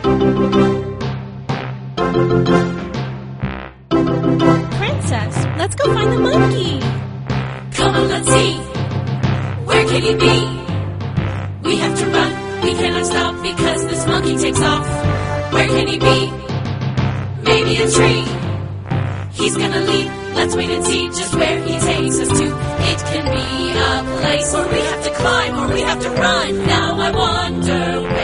Princess, let's go find the monkey. Come on, let's see. Where can he be? We have to run. We cannot stop because this monkey takes off. Where can he be? Maybe a tree. He's gonna leap. Let's wait and see just where he takes us to. It can be a place where we have to climb or we have to run. Now I wonder where